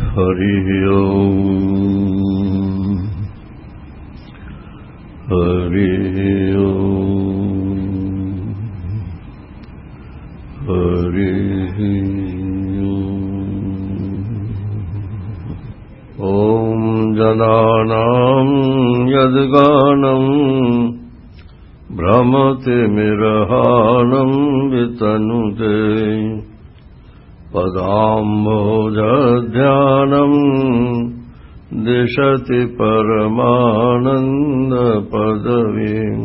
हरि ओम हरि ओम हरि ओम। जनानां यद्गानं भ्रमतिमिर्हानं वितनुते पदाम्भोजध्यानं दिशति परमानन्दपदवीं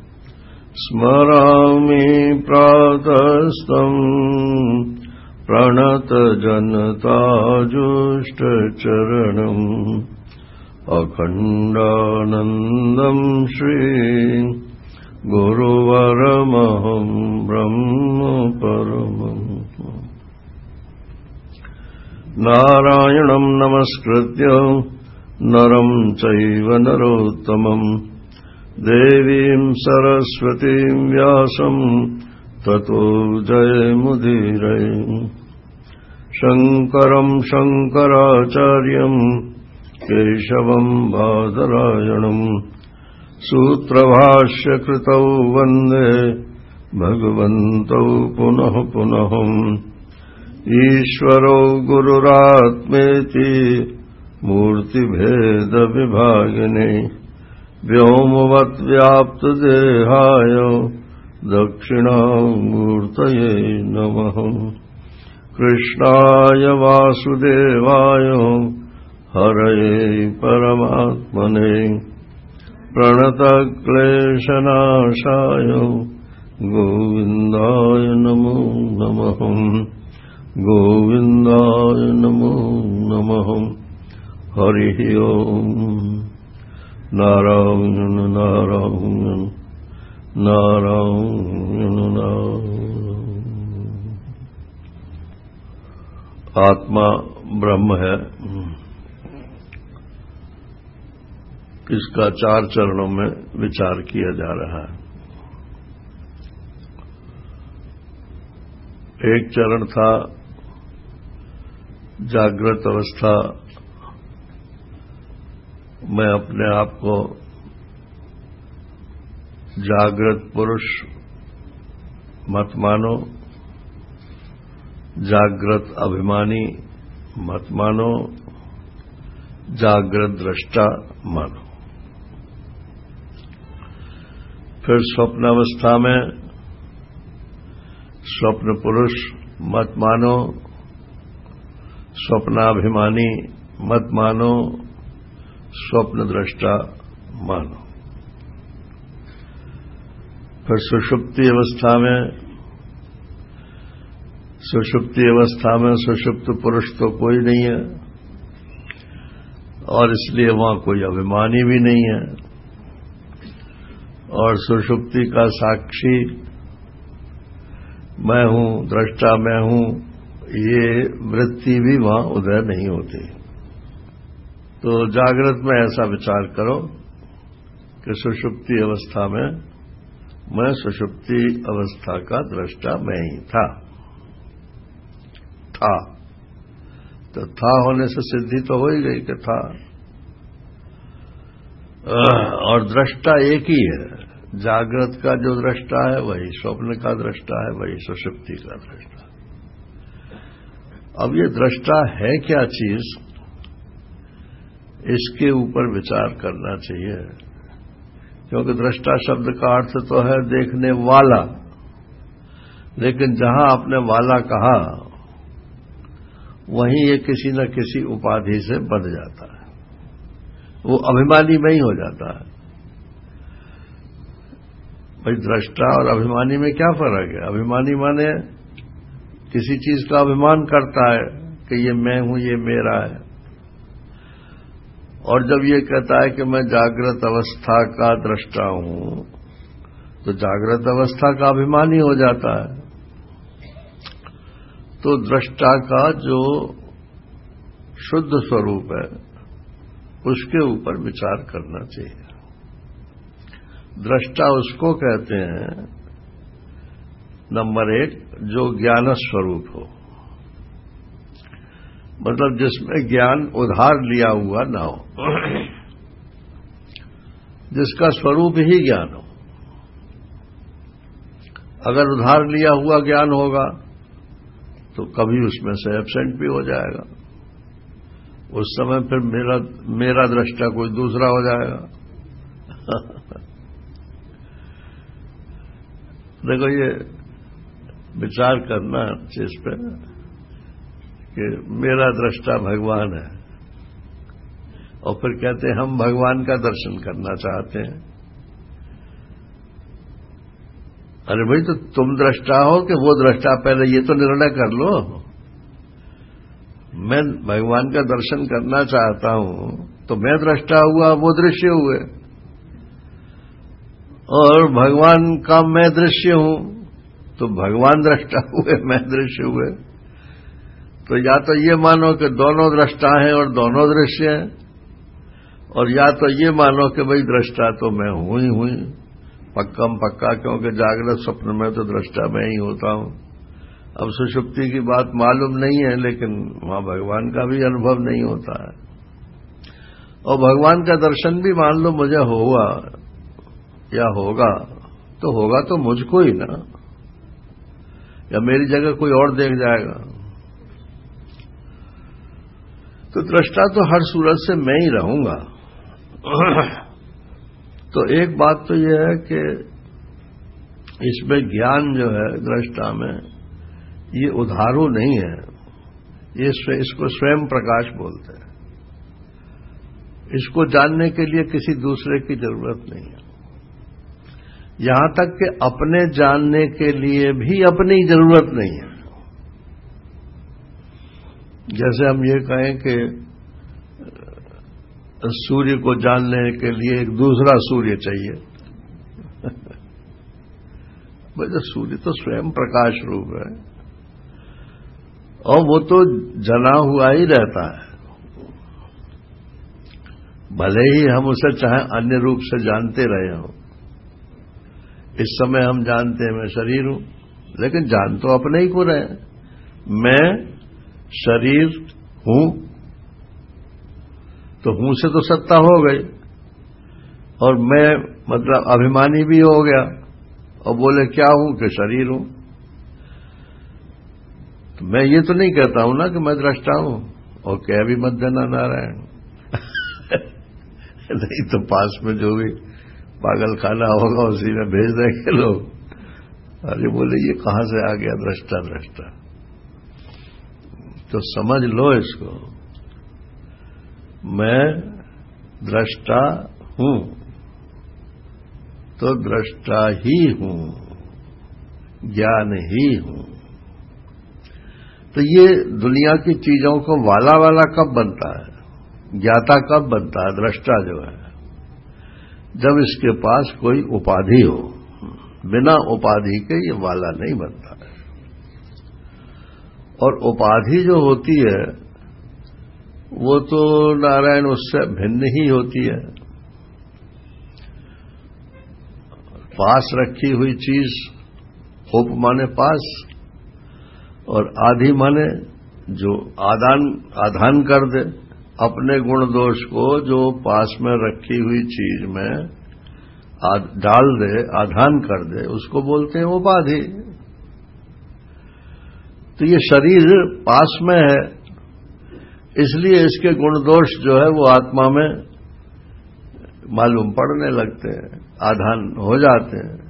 स्मरामि प्रातस्तं प्रणतजनताजुष्टचरणम् अखण्डानन्दं श्री गुरुवरमहं ब्रह्म परमम् नारायणं नमस्कृत्य नरं चैव नरोत्तमं देवीं सरस्वतीं व्यासं ततो जयमुदीरये। शङ्करं शङ्कराचार्यं केशवं बादरायणं सूत्रभाष्यकृतौ वन्दे भगवन्तौ पुनः पुनः। ईश्वरो गुरुरात्मेति मूर्तिभेदविभागिने व्योमवद्व्याप्तदेहाय दक्षिणामूर्तये नमः। कृष्णाय वासुदेवाय हरये परमात्मने प्रणतक्लेशनाशाय गोविन्दाय नमो नमः। गोविन्दाय नमो नमः। हरि ओम। नारायण नारायण नारायण नारायण। आत्मा ब्रह्म है, इसका 4 चरणों में विचार किया जा रहा है। एक चरण था जागृत अवस्था में अपने आप को जागृत पुरुष मत मानो, जागृत अभिमानी मत मानो, जागृत दृष्टा मानो। फिर स्वप्नावस्था में स्वप्न पुरुष मत मानो, स्वप्नाभिमानी मत मानो, स्वप्न दृष्टा मानो। फिर सुषुप्ति अवस्था में सुषुप्त पुरुष तो कोई नहीं है और इसलिए वहां कोई अभिमानी भी नहीं है, और सुषुप्ति का साक्षी मैं हूं, दृष्टा मैं हूं, ये वृत्ति भी वहां उदय नहीं होती। तो जागृत में ऐसा विचार करो कि सुषुप्ति अवस्था में मैं सुषुप्ति अवस्था का दृष्टा मैं ही था। तो था होने से सिद्धि तो हो ही गई कि था, और दृष्टा एक ही है। जागृत का जो दृष्टा है वही स्वप्न का दृष्टा है, वही सुषुप्ति का दृष्टा। अब ये दृष्टा है क्या चीज, इसके ऊपर विचार करना चाहिए, क्योंकि दृष्टा शब्द का अर्थ तो है देखने वाला, लेकिन जहां आपने वाला कहा वहीं ये किसी न किसी उपाधि से बंध जाता है, वो अभिमानी में ही हो जाता है। भाई दृष्टा और अभिमानी में क्या फर्क है? अभिमानी माने किसी चीज का अभिमान करता है कि ये मैं हूं, ये मेरा है, और जब ये कहता है कि मैं जागृत अवस्था का दृष्टा हूं, तो जागृत अवस्था का अभिमानी हो जाता है। तो दृष्टा का जो शुद्ध स्वरूप है उसके ऊपर विचार करना चाहिए। दृष्टा उसको कहते हैं, नंबर 1, जो ज्ञान स्वरूप हो। मतलब जिसमें ज्ञान उधार लिया हुआ ना हो, जिसका स्वरूप ही ज्ञान हो। अगर उधार लिया हुआ ज्ञान होगा तो कभी उसमें से एब्सेंट भी हो जाएगा, उस समय फिर मेरा दृष्टा कोई दूसरा हो जाएगा। देखो, ये विचार करना चीज पे कि मेरा दृष्टा भगवान है, और फिर कहते हैं हम भगवान का दर्शन करना चाहते हैं। अरे भाई, तो तुम दृष्टा हो कि वो दृष्टा? पहले ये तो निर्णय कर लो। मैं भगवान का दर्शन करना चाहता हूं तो मैं दृष्टा हुआ, वो दृश्य हुए, और भगवान का मैं दृश्य हूं तो भगवान दृष्टा हुए, मैं दृश्य हुए। तो या तो ये मानो कि दोनों दृष्टा हैं और दोनों दृश्य हैं, और या तो ये मानो कि भाई दृष्टा तो मैं हूं ही हुई, पक्कम पक्का, क्योंकि जागृत स्वप्न में तो दृष्टा मैं ही होता हूं। अब सुषुप्ति की बात मालूम नहीं है, लेकिन वहां भगवान का भी अनुभव नहीं होता है। और भगवान का दर्शन भी मान लो मुझे हुआ या होगा, तो होगा तो मुझको ही ना, या मेरी जगह कोई और देख जाएगा। तो दृष्टा तो हर सूरत से मैं ही रहूंगा। तो एक बात तो यह है कि इसमें ज्ञान जो है दृष्टा में, ये उधारू नहीं है, इसको स्वयं प्रकाश बोलते हैं। इसको जानने के लिए किसी दूसरे की जरूरत नहीं है। यहां तक कि अपने जानने के लिए भी अपनी जरूरत नहीं है। जैसे हम ये कहें कि सूर्य को जानने के लिए एक दूसरा सूर्य चाहिए। भाई, तो सूर्य तो स्वयं प्रकाश रूप है, और वो तो जना हुआ ही रहता है। भले ही हम उसे चाहे अन्य रूप से जानते रहे हों। इस समय हम जानते हैं मैं शरीर हूं, लेकिन जान तो अपने ही को रहे। मैं शरीर हूं, तो हूं से तो सत्ता हो गई, और मैं मतलब अभिमानी भी हो गया, और बोले क्या हूं कि शरीर हूं। तो मैं ये तो नहीं कहता हूं ना कि मैं दृष्टा हूं, और कह भी मत देना नारायण। नहीं तो पास में जो भी पागल खाना होगा उसी में भेज देंगे लोग। अरे बोले ये कहां से आ गया दृष्टा दृष्टा। तो समझ लो इसको, मैं दृष्टा हूं तो दृष्टा ही हूं, ज्ञान ही हूं। तो ये दुनिया की चीजों को वाला वाला कब बनता है, ज्ञाता कब बनता है? दृष्टा जो है, जब इसके पास कोई उपाधि हो। बिना उपाधि के ये वाला नहीं बनता है। और उपाधि जो होती है वो तो नारायण उससे भिन्न ही होती है। पास रखी हुई चीज, उप माने पास, और आधि माने जो आधान कर दे अपने गुण दोष को, जो पास में रखी हुई चीज में डाल दे, आधान कर दे, उसको बोलते हैं उपाधि। तो ये शरीर पास में है, इसलिए इसके गुण दोष जो है वो आत्मा में मालूम पड़ने लगते हैं, आधान हो जाते हैं।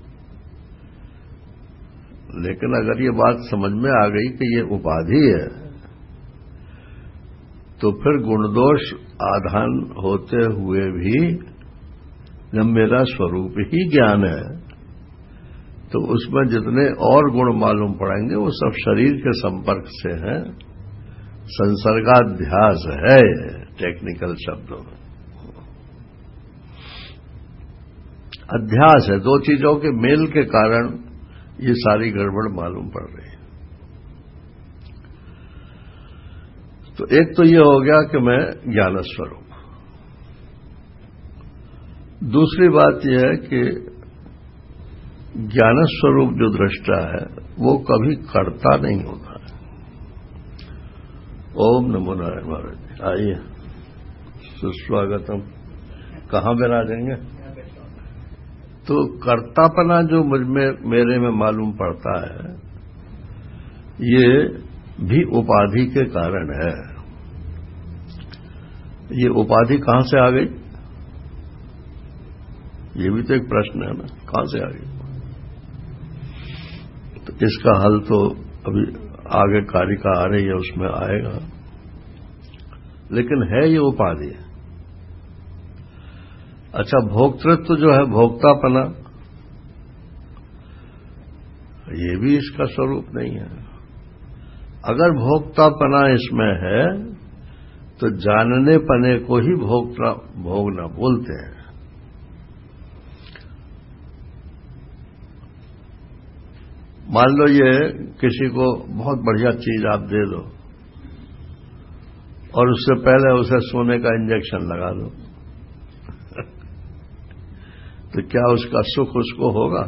लेकिन अगर ये बात समझ में आ गई कि ये उपाधि है, तो फिर गुणदोष आधान होते हुए भी जब मेरा स्वरूप ही ज्ञान है, तो उसमें जितने और गुण मालूम पड़ेंगे वो सब शरीर के संपर्क से हैं। संसर्गाध्यास है टेक्निकल शब्दों में। अध्यास है, दो चीजों के मेल के कारण ये सारी गड़बड़ मालूम पड़ रही है। तो एक तो ये हो गया कि मैं ज्ञान स्वरूप। दूसरी बात यह है कि ज्ञान स्वरूप जो दृष्टा है वो कभी कर्ता नहीं होता है। ओम नमो नारायण महाराज। आइए, सुस्वागतम। कहाँ विराजेंगे? तो कर्तापना जो मुझ में मेरे में मालूम पड़ता है, ये भी उपाधि के कारण है। ये उपाधि कहां से आ गई? ये भी तो एक प्रश्न है ना, कहां से आ गई? तो इसका हल तो अभी आगे कारिका आ रही है, उसमें आएगा। लेकिन है ये उपाधि। अच्छा, भोक्तृत्व जो है, भोक्तापना, ये भी इसका स्वरूप नहीं है। अगर भोक्तापना इसमें है तो जानने पने को ही भोगना बोलते हैं। मान लो ये किसी को बहुत बढ़िया चीज आप दे दो और उससे पहले उसे सोने का इंजेक्शन लगा दो तो क्या उसका सुख उसको होगा?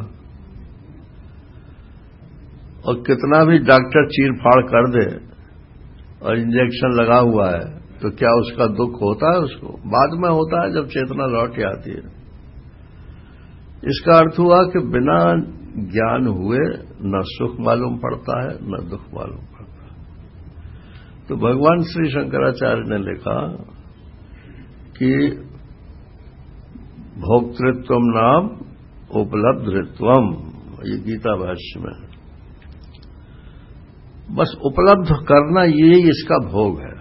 और कितना भी डॉक्टर चीर फाड़ कर दे और इंजेक्शन लगा हुआ है तो क्या उसका दुख होता है? उसको बाद में होता है, जब चेतना लौट के आती है। इसका अर्थ हुआ कि बिना ज्ञान हुए न सुख मालूम पड़ता है न दुख मालूम पड़ता है। तो भगवान श्री शंकराचार्य ने लिखा कि भोक्तृत्वम नाम उपलब्धृत्वम, ये गीता भाष्य में। बस उपलब्ध करना, ये इसका भोग है।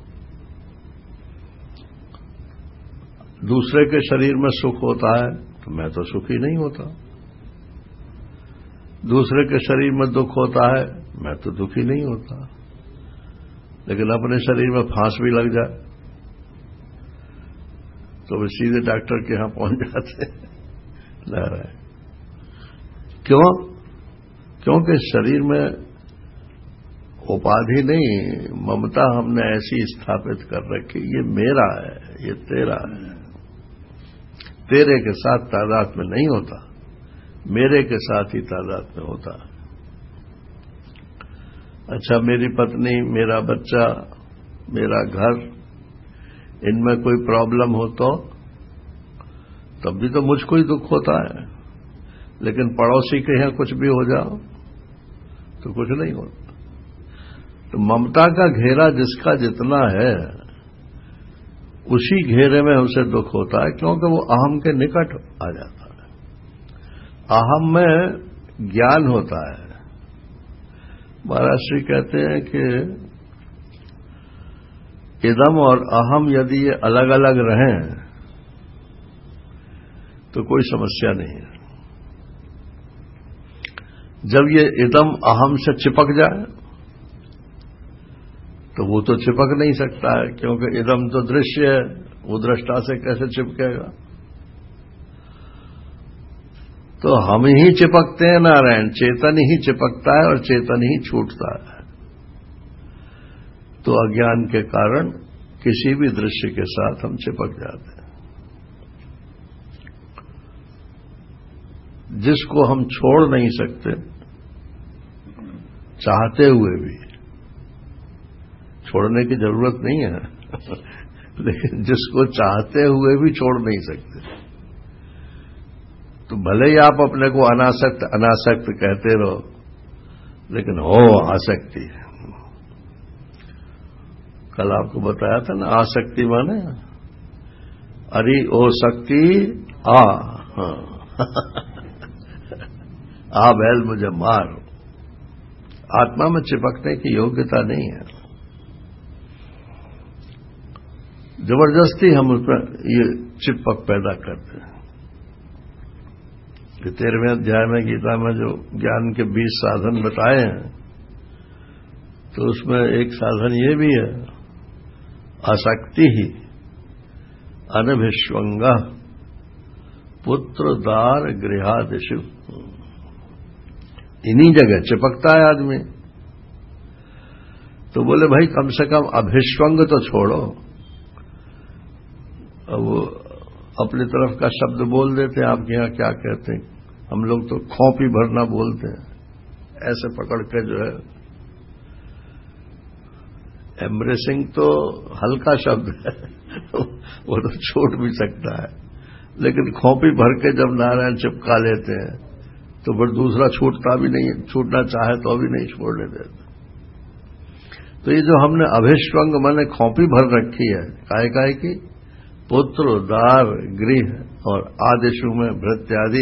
दूसरे के शरीर में सुख होता है तो मैं तो सुखी नहीं होता। दूसरे के शरीर में दुख होता है, मैं तो दुखी नहीं होता। लेकिन अपने शरीर में फांस भी लग जाए तो वे सीधे डॉक्टर के यहां पहुंच जाते लग रहा है। क्यों? क्योंकि शरीर में उपाधि नहीं, ममता हमने ऐसी स्थापित कर रखी, ये मेरा है, ये तेरा है। तेरे के साथ तादाद में नहीं होता, मेरे के साथ ही तादाद में होता। अच्छा, मेरी पत्नी, मेरा बच्चा, मेरा घर, इनमें कोई प्रॉब्लम हो तो तब भी तो मुझको ही दुख होता है। लेकिन पड़ोसी के यहां कुछ भी हो जाओ तो कुछ नहीं होता। तो ममता का घेरा जिसका जितना है, उसी घेरे में उसे दुख होता है, क्योंकि वो अहम के निकट आ जाता है। अहम में ज्ञान होता है। महाराज श्री कहते हैं कि इदम और अहम यदि ये अलग अलग रहें तो कोई समस्या नहीं है। जब ये इदम अहम से चिपक जाए तो वो तो चिपक नहीं सकता है, क्योंकि इदम तो दृश्य है, वो दृष्टा से कैसे चिपकेगा? तो हम ही चिपकते हैं नारायण, चेतन ही चिपकता है और चेतन ही छूटता है। तो अज्ञान के कारण किसी भी दृश्य के साथ हम चिपक जाते हैं। जिसको हम छोड़ नहीं सकते, चाहते हुए भी। छोड़ने की जरूरत नहीं है लेकिन जिसको चाहते हुए भी छोड़ नहीं सकते। तो भले ही आप अपने को अनासक्त अनासक्त कहते रहो, लेकिन हो आसक्ति। कल आपको बताया था ना, आसक्ति माने अरे ओ शक्ति आ, आ बैल मुझे मार। आत्मा में चिपकने की योग्यता नहीं है। जबरदस्ती हम उसमें ये चिपक पैदा करते हैं। 13वें अध्याय में गीता में जो ज्ञान के 20 साधन बताए हैं, तो उसमें एक साधन ये भी है, आसक्ति ही अनभिष्वंग पुत्र दार गृहादिषु। इन्हीं जगह चिपकता है आदमी। तो बोले भाई कम से कम अभिष्वंग तो छोड़ो। अब वो अपनी तरफ का शब्द बोल देते हैं, आपके यहां क्या कहते हैं? हम लोग तो खोपी भरना बोलते हैं, ऐसे पकड़ के जो है एम्ब्रेसिंग तो हल्का शब्द है वो तो छूट भी सकता है, लेकिन खोपी भर के जब नारायण चिपका लेते हैं तो फिर दूसरा छूटता भी नहीं, छूटना चाहे तो भी नहीं छोड़ने देते। तो ये जो हमने अभिष्वंग माने खोपी भर रखी है काय की, पुत्र, दार, गृह और आदिशु में भृत्यादि,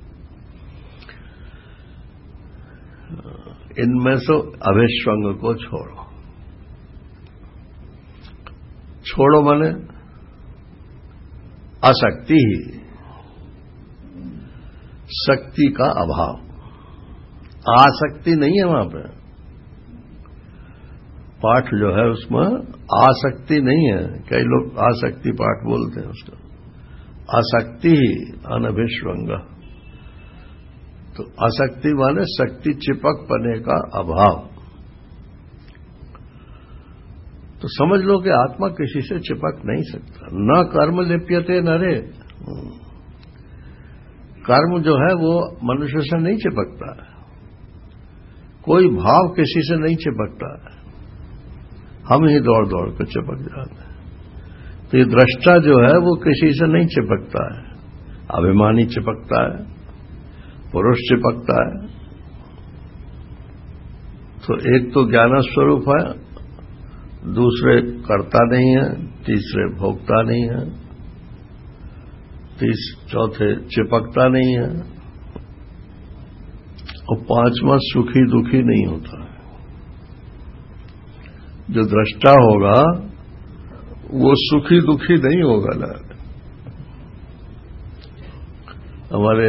इनमें से अभिष्वंग को छोड़ो। छोड़ो माने आसक्ति ही, शक्ति का अभाव, आसक्ति नहीं है वहां पे। पाठ जो है उसमें आसक्ति नहीं है, कई लोग आसक्ति पाठ बोलते हैं उसका। आसक्ति ही अनभिष्वंग, तो आसक्ति माने शक्ति चिपक पने का अभाव। तो समझ लो कि आत्मा किसी से चिपक नहीं सकता। न कर्म लिप्यते नरे, कर्म जो है वो मनुष्य से नहीं चिपकता है, कोई भाव किसी से नहीं चिपकता है, हम ही दौड़ दौड़ कर चिपक जाते हैं। तो ये दृष्टा जो है वो किसी से नहीं चिपकता है, अभिमानी चिपकता है, पुरुष चिपकता है। तो एक तो ज्ञान स्वरूप है, दूसरे कर्ता नहीं है, तीसरे भोक्ता नहीं है, चौथे चिपकता नहीं है, और पांचवा सुखी दुखी नहीं होता है। जो दृष्टा होगा वो सुखी दुखी नहीं होगा ना। हमारे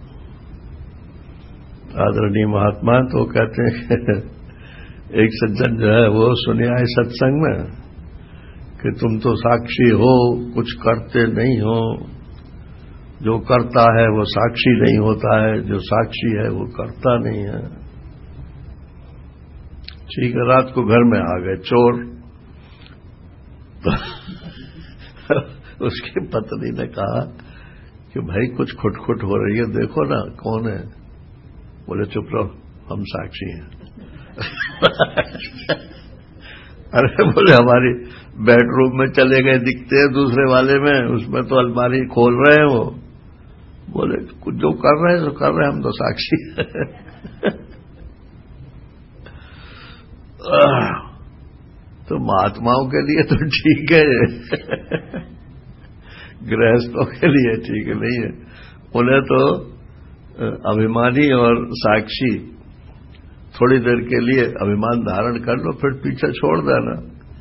आदरणीय महात्मा तो कहते हैं एक सज्जन जो है वो सुने आए सत्संग में कि तुम तो साक्षी हो, कुछ करते नहीं हो, जो करता है वो साक्षी नहीं होता है, जो साक्षी है वो करता नहीं है। ठीक है, रात को घर में आ गए चोर, उसकी पत्नी ने कहा कि भाई कुछ खुटखुट हो रही है, देखो ना कौन है। बोले चुप रहो, हम साक्षी हैं। अरे बोले हमारी बेडरूम में चले गए दिखते हैं, दूसरे वाले में, उसमें तो अलमारी खोल रहे हैं वो। बोले कुछ जो कर रहे हैं तो कर रहे हैं, हम तो साक्षी हैं। तो महात्माओं के लिए तो ठीक है, गृहस्थों के लिए ठीक नहीं है। उन्हें तो अभिमानी और साक्षी थोड़ी देर के लिए अभिमान धारण कर लो, फिर पीछे छोड़ देना,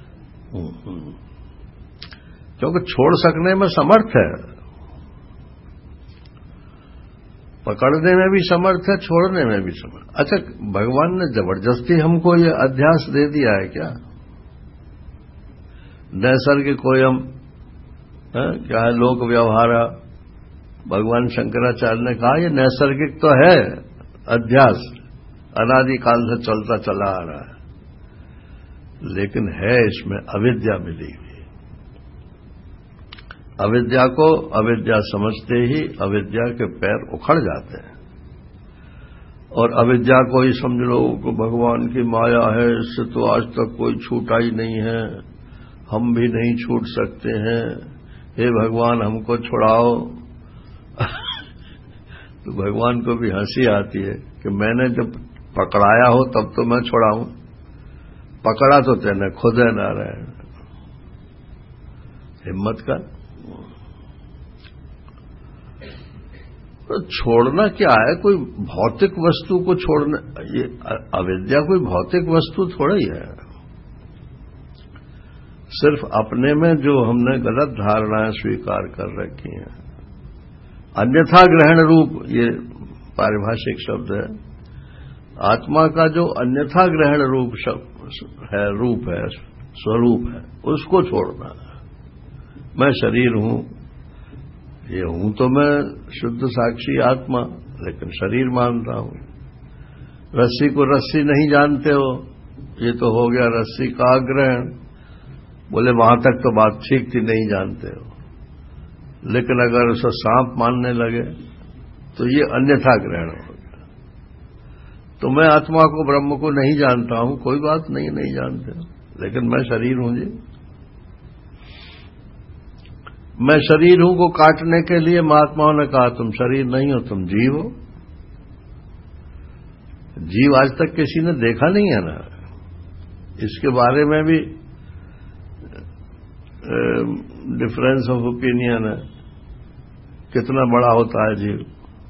क्योंकि छोड़ सकने में समर्थ है, पकड़ने में भी समर्थ है, छोड़ने में भी समर्थ। अच्छा, भगवान ने जबरदस्ती हमको ये अध्यास दे दिया है क्या? नैसर्गिक कोई हम क्या है, लोक व्यवहार, भगवान शंकराचार्य ने कहा ये नैसर्गिक तो है अध्यास, अनादिकाल से चलता चला आ रहा है, लेकिन है इसमें अविद्या मिली हुई। अविद्या को अविद्या समझते ही अविद्या के पैर उखड़ जाते हैं, और अविद्या को ही समझ लो कि भगवान की माया है, इससे तो आज तक कोई छूटा ही नहीं है, हम भी नहीं छूट सकते हैं, हे भगवान हमको छुड़ाओ। तो भगवान को भी हंसी आती है कि मैंने जब पकड़ाया हो तब तो मैं छुड़ाऊं, पकड़ा तो तेने खुद है नारायण। हिम्मत का तो छोड़ना क्या है, कोई भौतिक वस्तु को छोड़ना, ये अविद्या कोई भौतिक वस्तु थोड़ा ही है। सिर्फ अपने में जो हमने गलत धारणाएं स्वीकार कर रखी हैं, अन्यथा ग्रहण रूप, ये पारिभाषिक शब्द है, आत्मा का जो अन्यथा ग्रहण रूप है, रूप है, स्वरूप है, उसको छोड़ना है। मैं शरीर हूं, ये हूं तो मैं शुद्ध साक्षी आत्मा, लेकिन शरीर मानता हूं। रस्सी को रस्सी नहीं जानते हो, ये तो हो गया रस्सी का ग्रहण। बोले वहां तक तो बात ठीक थी, नहीं जानते हो, लेकिन अगर उसे सांप मानने लगे तो ये अन्यथा ग्रहण हो गया। तो मैं आत्मा को, ब्रह्म को नहीं जानता हूं, कोई बात नहीं, नहीं जानते हो, लेकिन मैं शरीर हूं जी। मैं शरीर हूं को काटने के लिए महात्माओं ने कहा तुम शरीर नहीं हो, तुम जीव हो। जीव आज तक किसी ने देखा नहीं है ना, इसके बारे में भी डिफरेंस ऑफ ओपिनियन है, कितना बड़ा होता है जीव।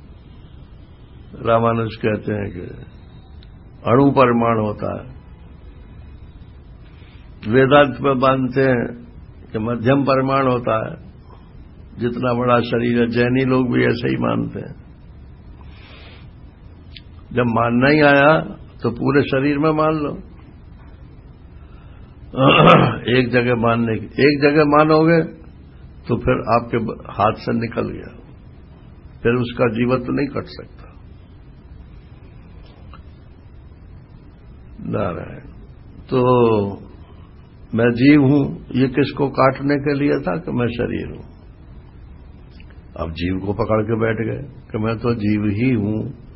रामानुज कहते हैं कि अणु परिमाण होता है, वेदांत में मानते हैं कि मध्यम परिमाण होता है, जितना बड़ा शरीर है। जैनी लोग भी ऐसे ही मानते हैं। जब मानना ही आया तो पूरे शरीर में मान लो। एक जगह मानोगे तो फिर आपके हाथ से निकल गया, फिर उसका जीवत्व नहीं कट सकता। नारायण। तो मैं जीव हूं, ये किसको काटने के लिए था कि मैं शरीर हूं। अब जीव को पकड़ के बैठ गए कि मैं तो जीव ही हूं।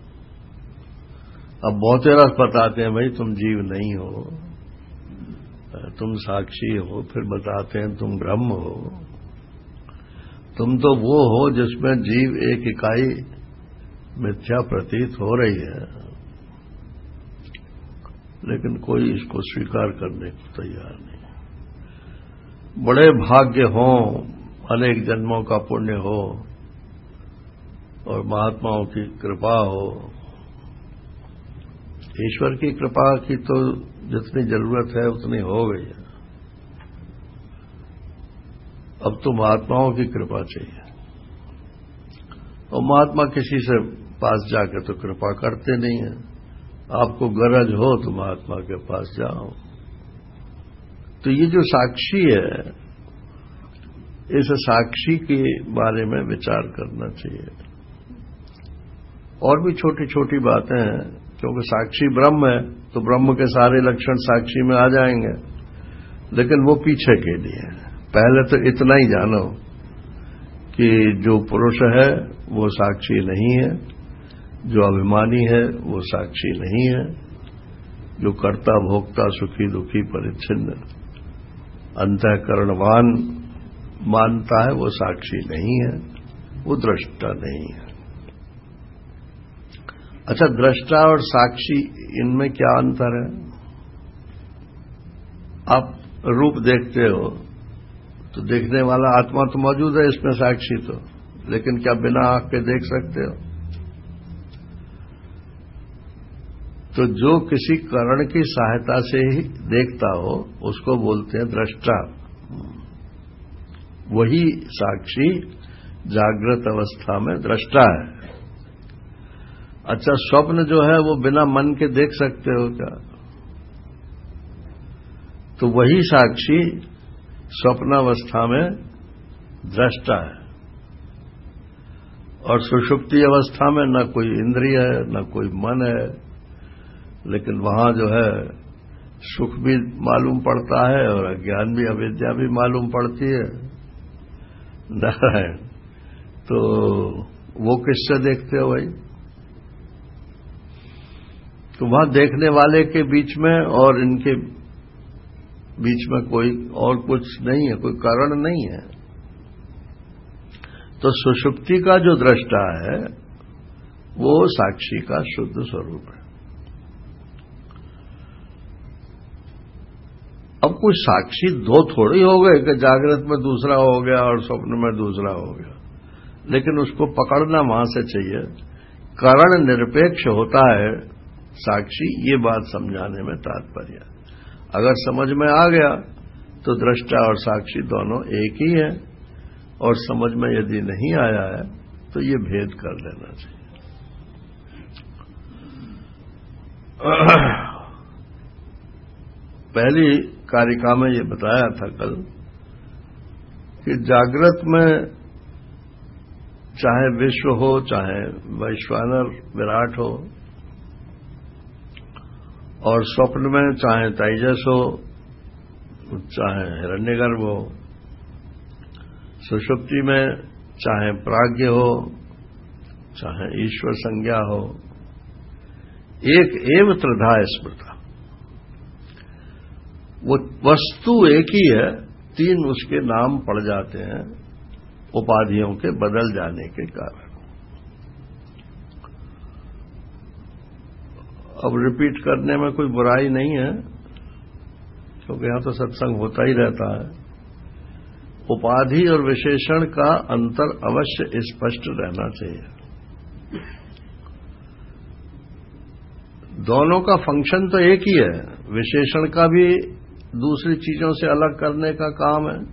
अब बहुत रस बताते हैं भाई तुम जीव नहीं हो, तुम साक्षी हो, फिर बताते हैं तुम ब्रह्म हो। तुम तो वो हो जिसमें जीव एक इकाई मिथ्या प्रतीत हो रही है, लेकिन कोई इसको स्वीकार करने को तैयार नहीं। बड़े भाग्य हों, अनेक जन्मों का पुण्य हो और महात्माओं की कृपा हो। ईश्वर की कृपा की तो जितनी जरूरत है उतनी हो गई है, अब तो महात्माओं की कृपा चाहिए। और महात्मा किसी से पास जाकर तो कृपा करते नहीं है। आपको गरज हो तो महात्मा के पास जाओ। तो ये जो साक्षी है, इस साक्षी के बारे में विचार करना चाहिए। और भी छोटी छोटी बातें हैं, क्योंकि साक्षी ब्रह्म है तो ब्रह्म के सारे लक्षण साक्षी में आ जाएंगे, लेकिन वो पीछे के लिए है। पहले तो इतना ही जानो कि जो पुरुष है वो साक्षी नहीं है, जो अभिमानी है वो साक्षी नहीं है, जो कर्ता भोक्ता सुखी दुखी परिच्छिन्न अंतःकरणवान मानता है वो साक्षी नहीं है, वो दृष्टा नहीं है। अच्छा, दृष्टा और साक्षी इनमें क्या अंतर है? आप रूप देखते हो तो देखने वाला आत्मा तो मौजूद है इसमें, साक्षी तो, लेकिन क्या बिना आंख के देख सकते हो? तो जो किसी करण की सहायता से ही देखता हो उसको बोलते हैं दृष्टा। वही साक्षी जागृत अवस्था में दृष्टा है। अच्छा, स्वप्न जो है वो बिना मन के देख सकते हो क्या? तो वही साक्षी स्वप्नावस्था में दृष्टा है। और सुषुप्ति अवस्था में न कोई इंद्रिय है न कोई मन है, लेकिन वहां जो है सुख भी मालूम पड़ता है और अज्ञान भी, अविद्या भी मालूम पड़ती है। नारायण। तो वो किससे देखते हो भाई? तो वहां देखने वाले के बीच में और इनके बीच में कोई और कुछ नहीं है, कोई कारण नहीं है। तो सुषुप्ति का जो दृष्टा है वो साक्षी का शुद्ध स्वरूप है। अब कोई साक्षी दो थोड़ी हो गए कि जागृत में दूसरा हो गया और स्वप्न में दूसरा हो गया, लेकिन उसको पकड़ना वहां से चाहिए। कारण निरपेक्ष होता है साक्षी, ये बात समझाने में तात्पर्य। अगर समझ में आ गया तो दृष्टा और साक्षी दोनों एक ही है, और समझ में यदि नहीं आया है तो ये भेद कर लेना चाहिए। पहली कारिका में ये बताया था कल कि जागृत में चाहे विश्व हो, चाहे वैश्वानर विराट हो, और स्वप्न में चाहे तेजस हो, चाहे हिरण्यगर्भ हो, सुषुप्ति में चाहे प्राज्ञ हो, चाहे ईश्वर संज्ञा हो, एक एव त्रिधा स्मृता। वो वस्तु एक ही है, तीन उसके नाम पड़ जाते हैं उपाधियों के बदल जाने के कारण। अब रिपीट करने में कोई बुराई नहीं है, क्योंकि यहां तो सत्संग होता ही रहता है। उपाधि और विशेषण का अंतर अवश्य स्पष्ट रहना चाहिए। दोनों का फंक्शन तो एक ही है, विशेषण का भी दूसरी चीजों से अलग करने का काम है।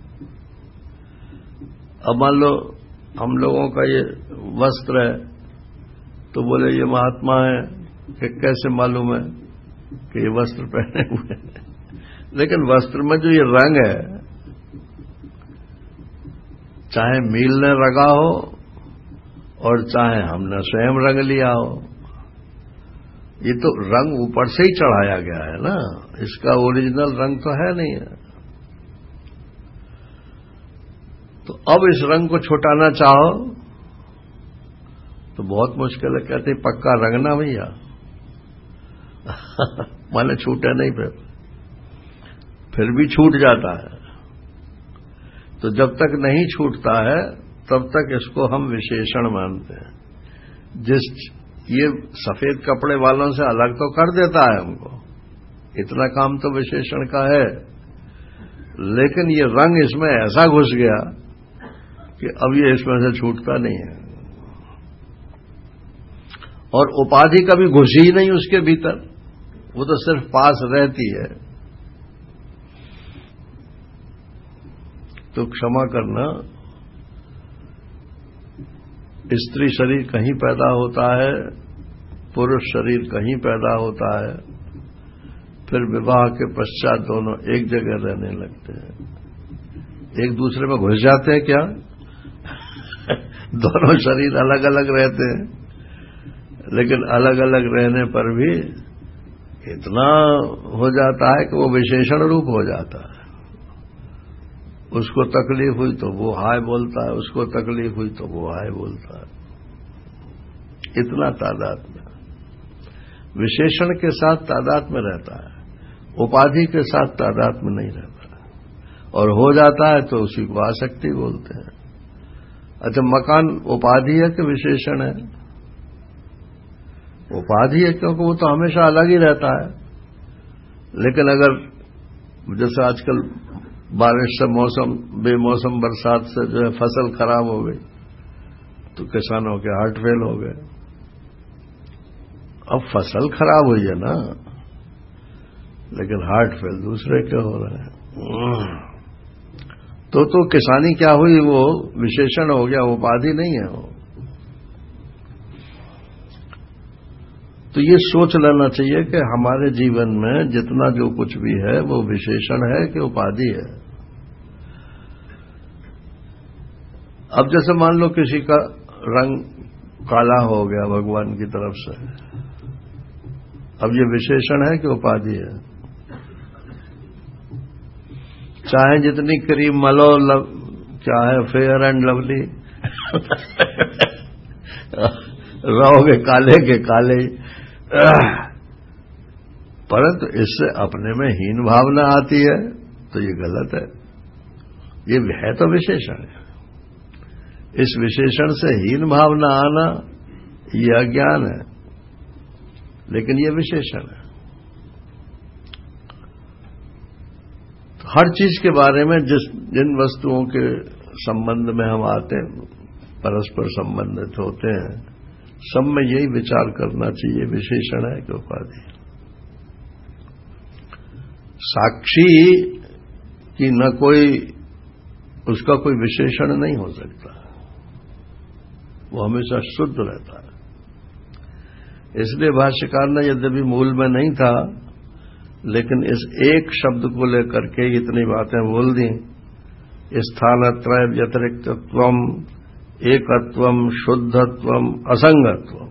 अब मान लो हम लोगों का ये वस्त्र है, तो बोले ये महात्मा है, कि कैसे मालूम है कि ये वस्त्र पहने हुए हैं? लेकिन वस्त्र में जो ये रंग है, चाहे मील ने रंगा हो और चाहे हमने स्वयं रंग लिया हो, ये तो रंग ऊपर से ही चढ़ाया गया है ना, इसका ओरिजिनल रंग तो है नहीं है। तो अब इस रंग को छुटाना चाहो तो बहुत मुश्किल है। कहते पक्का रंगना भैया माने छूटे नहीं, फिर भी छूट जाता है। तो जब तक नहीं छूटता है तब तक इसको हम विशेषण मानते हैं। ये सफेद कपड़े वालों से अलग तो कर देता है हमको, इतना काम तो विशेषण का है, लेकिन ये रंग इसमें ऐसा घुस गया कि अब ये इसमें से छूटता नहीं है। और उपाधि कभी घुसी ही नहीं उसके भीतर, वो तो सिर्फ पास रहती है। तो क्षमा करना, स्त्री शरीर कहीं पैदा होता है, पुरुष शरीर कहीं पैदा होता है, फिर विवाह के पश्चात दोनों एक जगह रहने लगते हैं। एक दूसरे में घुस जाते हैं क्या? दोनों शरीर अलग अलग रहते हैं, लेकिन अलग अलग रहने पर भी इतना हो जाता है कि वो विशेषण रूप हो जाता है। उसको तकलीफ हुई तो वो हाय बोलता है, उसको तकलीफ हुई तो वो हाय बोलता है। इतना तादाद में विशेषण के साथ तादाद में रहता है, उपाधि के साथ तादाद में नहीं रहता, और हो जाता है तो उसी को आसक्ति बोलते हैं। अच्छा, मकान उपाधि है कि विशेषण है? उपाधि है, क्योंकि वो तो हमेशा अलग ही रहता है। लेकिन अगर जैसे आजकल बारिश से बेमौसम बरसात से जो है फसल खराब हो गई, तो किसानों के हार्ट फेल हो गए। अब फसल खराब हुई है ना, लेकिन हार्ट फेल दूसरे के हो रहे हैं। तो किसानी क्या हुई? वो विशेषण हो गया, उपाधि नहीं है वो। तो ये सोच लेना चाहिए कि हमारे जीवन में जितना जो कुछ भी है वो विशेषण है कि उपाधि है। अब जैसे मान लो किसी का रंग काला हो गया भगवान की तरफ से, अब ये विशेषण है कि उपाधि है? चाहे जितनी क्रीम मलो, चाहे फेयर एंड लवली रहोगे काले के काले, परंतु इससे अपने में हीन भावना आती है तो ये गलत है। ये है तो विशेषण है, इस विशेषण से हीन भावना आना ये अज्ञान है, लेकिन ये विशेषण है। तो हर चीज के बारे में जिन वस्तुओं के संबंध में हम आते हैं, परस्पर संबंधित होते हैं, सब में यही विचार करना चाहिए, विशेषण है कि उपाधि। साक्षी की न कोई, उसका कोई विशेषण नहीं हो सकता, वो हमेशा शुद्ध रहता है। इसलिए भाष्यकार ने यद्यपि मूल में नहीं था, लेकिन इस एक शब्द को लेकर के इतनी बातें बोल दी। स्थानत्रय व्यतिरिक्तत्वम, एकत्वम, शुद्धत्वम, असंगत्वम,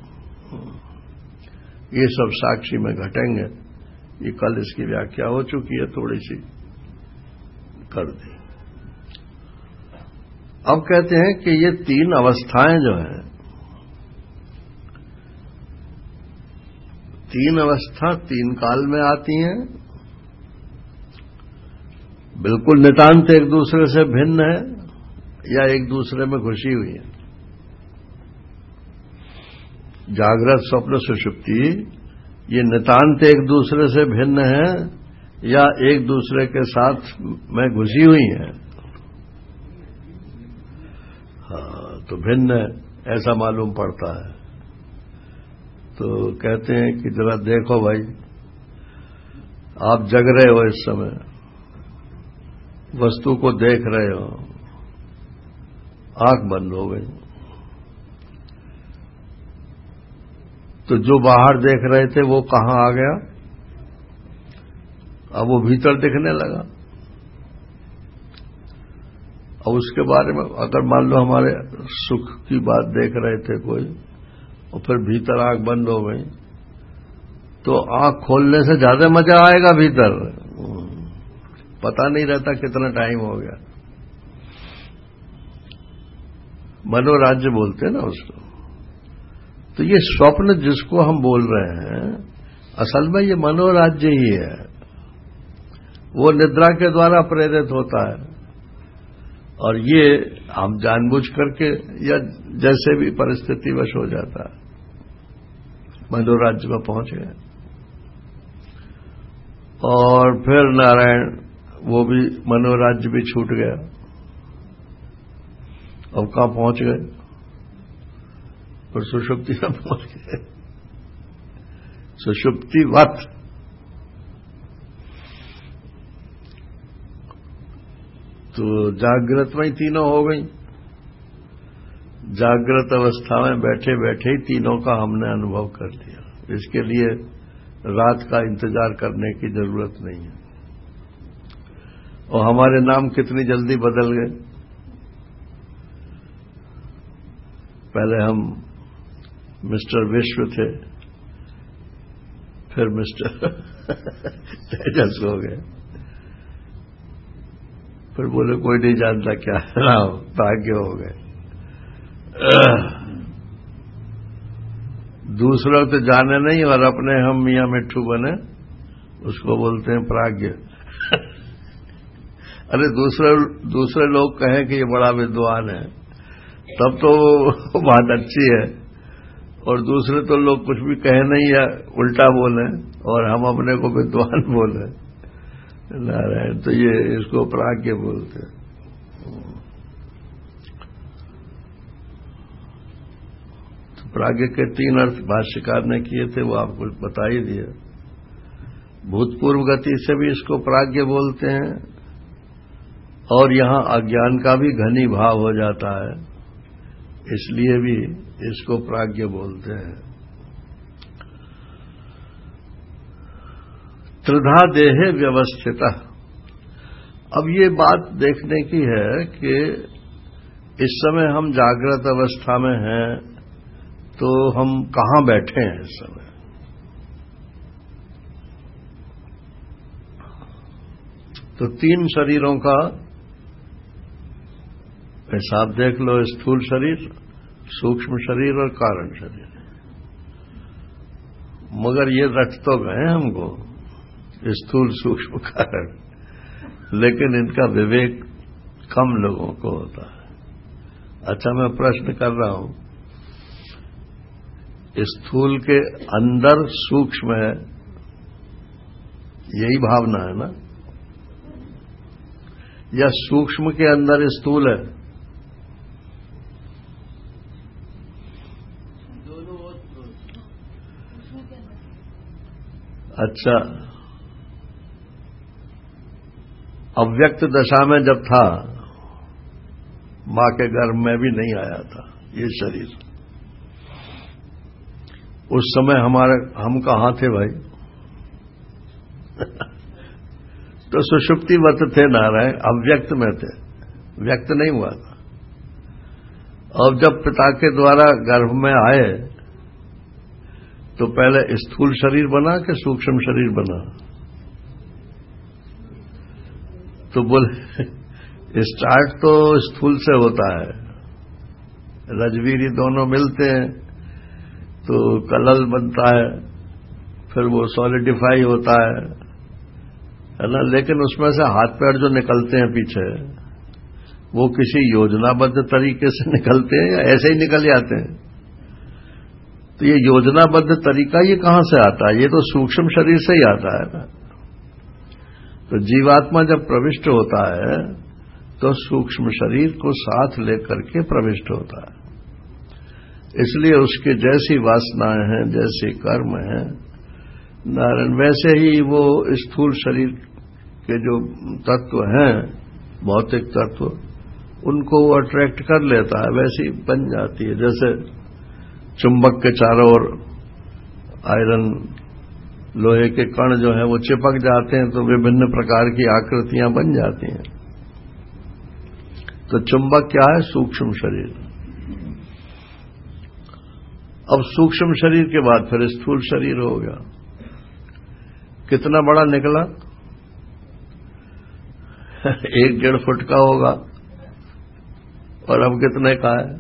ये सब साक्षी में घटेंगे। ये कल इसकी व्याख्या हो चुकी है, थोड़ी सी कर दी। अब कहते हैं कि ये तीन अवस्थाएं जो हैं, तीन अवस्था तीन काल में आती हैं, बिल्कुल नितांत एक दूसरे से भिन्न है या एक दूसरे में घुसी हुई है? जागृत स्वप्न सुषुप्ति ये नितांत एक दूसरे से भिन्न है या एक दूसरे के साथ में घुसी हुई है? हाँ, तो भिन्न ऐसा मालूम पड़ता है। तो कहते हैं कि जरा देखो भाई, आप जग रहे हो, इस समय वस्तु को देख रहे हो, आंख बंद हो गई, तो जो बाहर देख रहे थे वो कहां आ गया? अब वो भीतर दिखने लगा। अब उसके बारे में अगर मान लो हमारे सुख की बात देख रहे थे कोई, और फिर भीतर आंख बंद हो गई, तो आंख खोलने से ज्यादा मजा आएगा भीतर, पता नहीं रहता कितना टाइम हो गया। मनोराज्य बोलते हैं ना उसको। तो ये स्वप्न जिसको हम बोल रहे हैं, असल में ये मनोराज्य ही है। वो निद्रा के द्वारा प्रेरित होता है, और ये हम जानबूझ करके या जैसे भी परिस्थितिवश हो जाता है, मनोराज्य में पहुंच गए। और फिर नारायण वो भी मनोराज्य भी छूट गया। अब कहां पहुंच गए? और सुषुप्ति में पहुंच गए। सुषुप्तिवत। तो जागृत में ही तीनों हो गई। जागृत अवस्था में बैठे बैठे ही तीनों का हमने अनुभव कर लिया। इसके लिए रात का इंतजार करने की जरूरत नहीं है। और हमारे नाम कितनी जल्दी बदल गए। पहले हम मिस्टर विश्व थे, फिर मिस्टर तेजस हो गए, फिर बोले कोई नहीं जानता क्या नाम, भाग्य हो गए। दूसरों तो जाने नहीं और अपने हम मियां मिट्ठू बने, उसको बोलते हैं प्राज्ञ। अरे दूसरे लोग कहें कि ये बड़ा विद्वान है, तब तो बात अच्छी है, और दूसरे तो लोग कुछ भी कहे नहीं या उल्टा बोले, और हम अपने को विद्वान बोले। नारायण, तो ये इसको प्राज्ञ बोलते हैं। तो प्राज्ञ के 3 अर्थ भाष्यकार ने किए थे, वो आपको बता ही दिए। भूतपूर्व गति से भी इसको प्राज्ञ बोलते हैं, और यहां अज्ञान का भी घनी भाव हो जाता है, इसलिए भी इसको प्राज्ञ बोलते हैं। त्रिधा देहे व्यवस्थित। अब ये बात देखने की है कि इस समय हम जागृत अवस्था में हैं, तो हम कहां बैठे हैं इस समय? तो 3 शरीरों का हिसाब देख लो। स्थूल शरीर, सूक्ष्म शरीर और कारण शरीर। मगर ये रट तो गए हमको, स्थूल सूक्ष्म कारण, लेकिन इनका विवेक कम लोगों को होता है। अच्छा, मैं प्रश्न कर रहा हूं, स्थूल के अंदर सूक्ष्म है, यही भावना है ना? या सूक्ष्म के अंदर स्थूल है? अच्छा, अव्यक्त दशा में जब था, मां के गर्भ में भी नहीं आया था ये शरीर, उस समय हम कहां थे भाई? तो सुषुप्तिवत थे नारायण, अव्यक्त में थे, व्यक्त नहीं हुआ था। और जब पिता के द्वारा गर्भ में आए तो पहले स्थूल शरीर बना कि सूक्ष्म शरीर बना? तो बोले स्टार्ट तो स्थूल से होता है, रजवीरी दोनों मिलते हैं तो कलल बनता है, फिर वो सॉलिडिफाई होता है है ना, लेकिन उसमें से हाथ पैर जो निकलते हैं पीछे, वो किसी योजनाबद्ध तरीके से निकलते हैं या ऐसे ही निकल जाते हैं? तो ये योजनाबद्ध तरीका ये कहां से आता है? ये तो सूक्ष्म शरीर से ही आता है ना। तो जीवात्मा जब प्रविष्ट होता है तो सूक्ष्म शरीर को साथ लेकर के प्रविष्ट होता है। इसलिए उसके जैसी वासनाएं हैं, जैसे कर्म हैं नारायण, वैसे ही वो स्थूल शरीर के जो तत्व हैं, भौतिक तत्व, उनको वो अट्रैक्ट कर लेता है, वैसी बन जाती है। जैसे चुंबक के चारों ओर आयरन लोहे के कण जो है वो चिपक जाते हैं तो विभिन्न प्रकार की आकृतियां बन जाती हैं। तो चुंबक क्या है? सूक्ष्म शरीर। अब सूक्ष्म शरीर के बाद फिर स्थूल शरीर हो गया। कितना बड़ा निकला? 1-1.5 फुट का होगा, और अब कितने का है?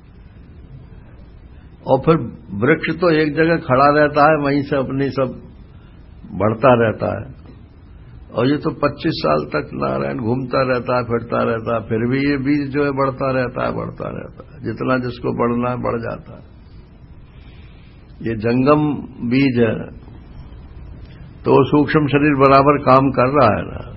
और फिर वृक्ष तो एक जगह खड़ा रहता है, वहीं से अपनी सब बढ़ता रहता है, और ये तो 25 साल तक नारायण घूमता रहता है, फिरता रहता है, फिर भी ये बीज जो है बढ़ता रहता है, जितना जिसको बढ़ना है बढ़ जाता है। ये जंगम बीज है, तो सूक्ष्म शरीर बराबर काम कर रहा है ना।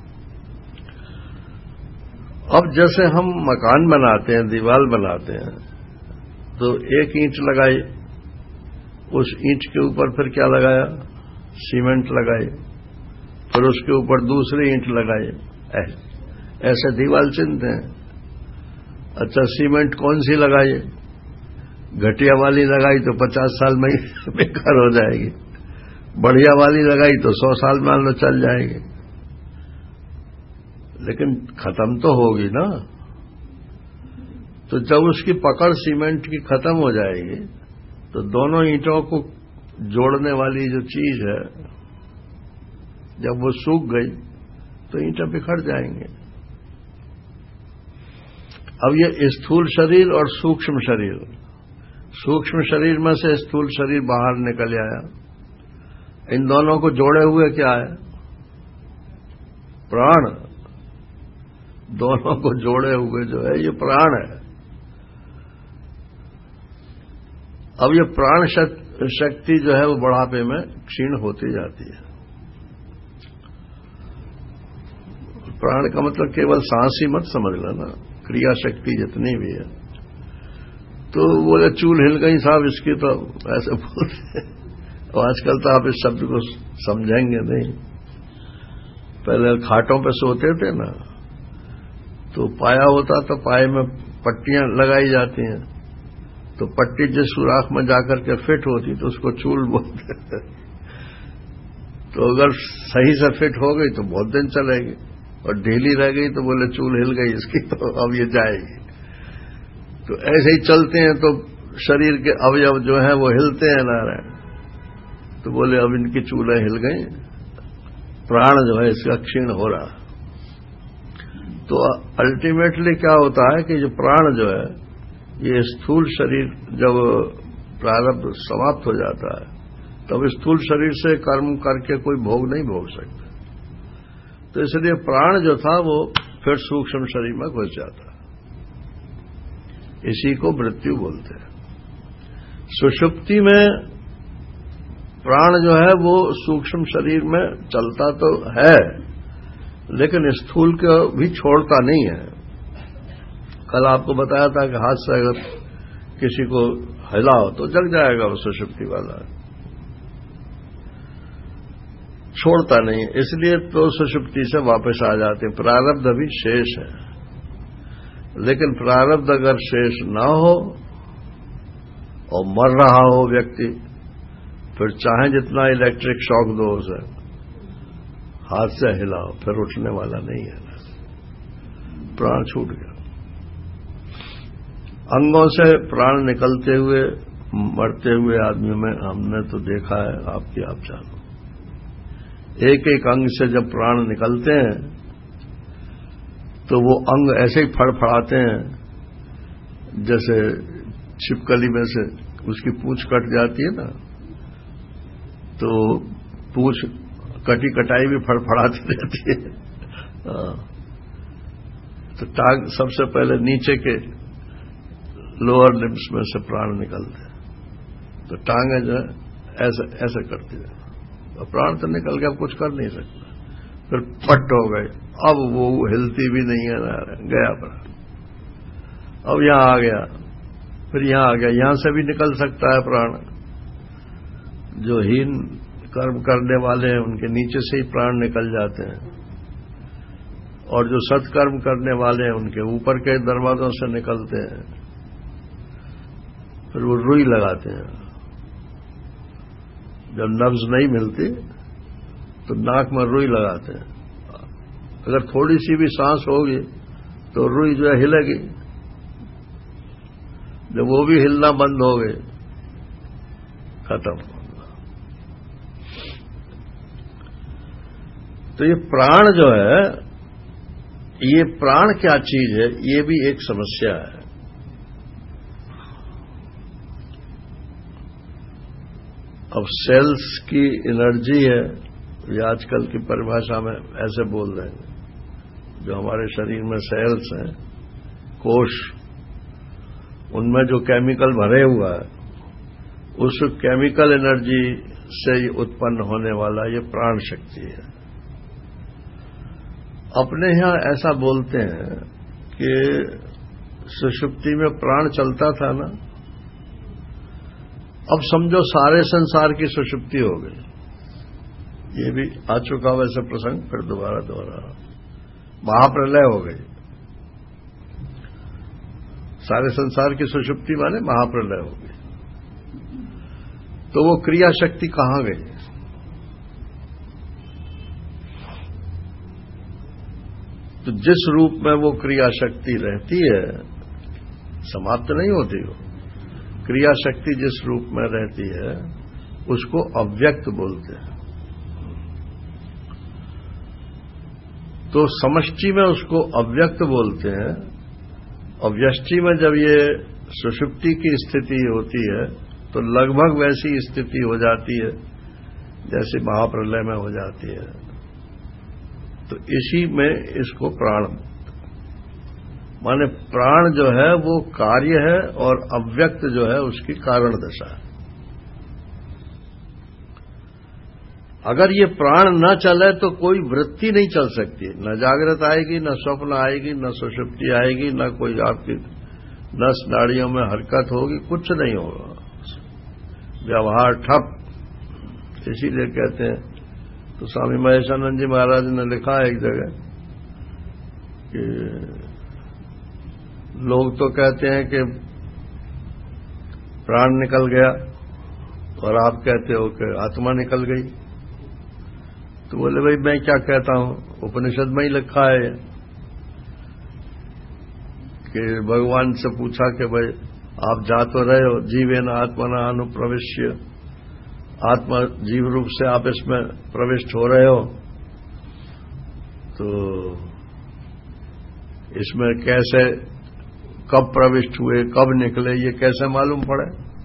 अब जैसे हम मकान बनाते हैं, दीवार बनाते हैं, तो एक ईंट लगाई, उस ईंट के ऊपर फिर क्या लगाया? सीमेंट लगाई, फिर उसके ऊपर दूसरी ईंट लगाई, ऐसे दीवार चिनते हैं। अच्छा, सीमेंट कौन सी लगाई? घटिया वाली लगाई तो 50 साल में बेकार हो जाएगी, बढ़िया वाली लगाई तो 100 साल मान लो चल जाएगी, लेकिन खत्म तो होगी ना। तो जब उसकी पकड़ सीमेंट की खत्म हो जाएगी तो दोनों ईंटों को जोड़ने वाली जो चीज है, जब वो सूख गई तो ईंटें बिखर जाएंगे। अब ये स्थूल शरीर और सूक्ष्म शरीर, सूक्ष्म शरीर में से स्थूल शरीर बाहर निकल आया, इन दोनों को जोड़े हुए क्या है? प्राण। दोनों को जोड़े हुए जो है ये प्राण है। अब ये प्राण शक्ति जो है वो बुढ़ापे में क्षीण होती जाती है। प्राण का मतलब केवल सांस ही मत समझ लेना, क्रिया शक्ति जितनी भी है। तो बोले चूल हिल गई साहब, इसकी तो ऐसे बोलते। और आजकल तो आप इस शब्द को समझेंगे नहीं। पहले खाटों पे सोते थे ना, तो पाया होता तो पाए में पट्टियां लगाई जाती हैं, तो पट्टी जिस सुराख में जाकर के फिट होती तो उसको चूल बोलते थे। तो अगर सही से फिट हो गई तो बहुत दिन चलेगी, और ढीली रह गई तो बोले चूल हिल गई इसकी, तो अब ये जाएगी। तो ऐसे ही चलते हैं तो शरीर के अवयव जो हैं वो हिलते हैं नारायण, तो बोले अब इनकी चूलें हिल गई, प्राण जो है इसका क्षीण हो रहा। तो अल्टीमेटली क्या होता है कि जो प्राण जो है, ये स्थूल शरीर जब प्रारब्ध समाप्त हो जाता है तब स्थूल शरीर से कर्म करके कोई भोग नहीं भोग सकता। तो इसलिए प्राण जो था वो फिर सूक्ष्म शरीर में घुस जाता है। इसी को मृत्यु बोलते हैं। सुषुप्ति में प्राण जो है वो सूक्ष्म शरीर में चलता तो है, लेकिन स्थूल को भी छोड़ता नहीं है। कल आपको बताया था कि हाथ से अगर किसी को हिलाओ तो जग जाएगा वो सुषुप्ति वाला, छोड़ता नहीं। इसलिए तो सुषुप्ति से वापस आ जाते हैं। प्रारब्ध अभी शेष है, लेकिन प्रारब्ध अगर शेष ना हो और मर रहा हो व्यक्ति, फिर चाहे जितना इलेक्ट्रिक शॉक दो उसे, हाथ से हिलाओ, फिर उठने वाला नहीं है, प्राण छूट गया। अंगों से प्राण निकलते हुए मरते हुए आदमियों में हमने तो देखा है, आपकी आप जानो। एक एक अंग से जब प्राण निकलते हैं तो वो अंग ऐसे ही फड़फड़ाते हैं, जैसे छिपकली में से उसकी पूंछ कट जाती है ना, तो पूंछ कटी कटाई भी फड़फड़ाती रहती है। तो टांग सबसे पहले नीचे के लोअर लिम्स में से प्राण निकलते हैं, तो टांगे जो है ऐसे ऐसे करती है, और प्राण तो निकल गया, अब कुछ कर नहीं सकता। फिर पट हो गए, अब वो हिलती भी नहीं है, गया प्राण। अब यहां आ गया, फिर यहां आ गया, यहां से भी निकल सकता है प्राण। जो हीन कर्म करने वाले हैं उनके नीचे से ही प्राण निकल जाते हैं, और जो सत्कर्म करने वाले हैं उनके ऊपर के दरवाजों से निकलते हैं। फिर वो रुई लगाते हैं, जब नब्ज नहीं मिलती तो नाक में रुई लगाते हैं। अगर थोड़ी सी भी सांस होगी तो रुई जो है हिलेगी, जब वो भी हिलना बंद हो गई, खत्म। तो ये प्राण जो है, ये प्राण क्या चीज है, ये भी एक समस्या है। अब सेल्स की एनर्जी है, ये आजकल की परिभाषा में ऐसे बोल रहे हैं, जो हमारे शरीर में सेल्स हैं, कोश, उनमें जो केमिकल भरे हुआ है, उस केमिकल एनर्जी से उत्पन्न होने वाला ये प्राण शक्ति है। अपने यहां ऐसा बोलते हैं कि सुषुप्ति में प्राण चलता था ना, अब समझो सारे संसार की सुषुप्ति हो गई। ये भी आ चुका वैसे प्रसंग, फिर दोबारा महाप्रलय हो गई। सारे संसार की सुषुप्ति माने महाप्रलय हो गई, तो वो क्रिया शक्ति कहां गई? तो जिस रूप में वो क्रिया शक्ति रहती है, समाप्त नहीं होती। वो क्रिया शक्ति जिस रूप में रहती है उसको अव्यक्त बोलते हैं। तो समष्टि में उसको अव्यक्त बोलते हैं, और व्यष्टि में जब ये सुषुप्ति की स्थिति होती है तो लगभग वैसी स्थिति हो जाती है जैसे महाप्रलय में हो जाती है। तो इसी में इसको प्राण माने, प्राण जो है वो कार्य है और अव्यक्त जो है उसकी कारण दशा है। अगर ये प्राण न चले तो कोई वृत्ति नहीं चल सकती, न जागृत आएगी, न स्वप्न आएगी, न सुषुप्ति आएगी, न कोई आपकी नस नाड़ियों में हरकत होगी, कुछ नहीं होगा, व्यवहार ठप। इसीलिए कहते हैं, तो स्वामी महेशानंद जी महाराज ने लिखा है एक जगह कि लोग तो कहते हैं कि प्राण निकल गया, और आप कहते हो कि आत्मा निकल गई। तो बोले भाई मैं क्या कहता हूं, उपनिषद में ही लिखा है कि भगवान से पूछा कि भाई आप जा तो रहे हो, जीवेन आत्मना अनुप्रविश्य, आत्मा जीव रूप से आप इसमें प्रविष्ट हो रहे हो, तो इसमें कैसे, कब प्रविष्ट हुए, कब निकले, ये कैसे मालूम पड़े?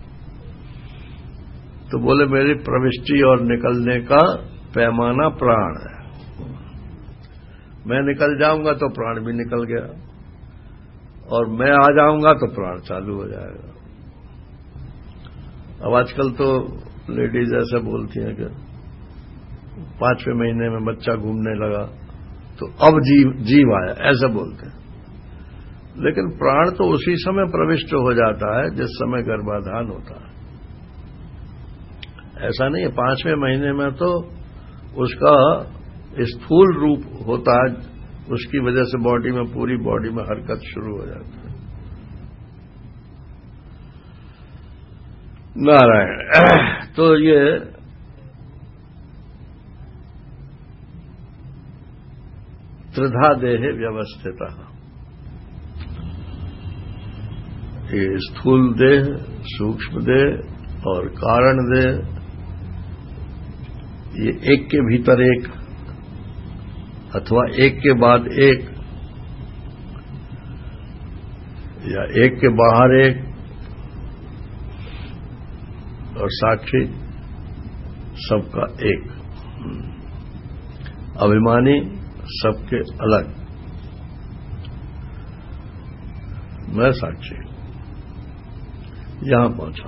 तो बोले मेरी प्रविष्टि और निकलने का पैमाना प्राण है। मैं निकल जाऊंगा तो प्राण भी निकल गया, और मैं आ जाऊंगा तो प्राण चालू हो जाएगा। अब आजकल तो लेडीज ऐसे बोलती हैं कि 5वें महीने में बच्चा घूमने लगा तो अब जीव आया, ऐसा बोलते हैं। लेकिन प्राण तो उसी समय प्रविष्ट हो जाता है जिस समय गर्भाधान होता है। ऐसा नहीं है, 5वें महीने में तो उसका स्थूल रूप होता है, उसकी वजह से बॉडी में, पूरी बॉडी में हरकत शुरू हो जाती है। नारायण। तो ये त्रिधा देह व्यवस्थित, ये स्थूल देह, सूक्ष्म देह और कारण देह, ये एक के भीतर एक अथवा एक के बाद एक या एक के बाहर एक, और साक्षी सबका एक। अभिमानी सबके अलग। मैं साक्षी यहां पहुंचा।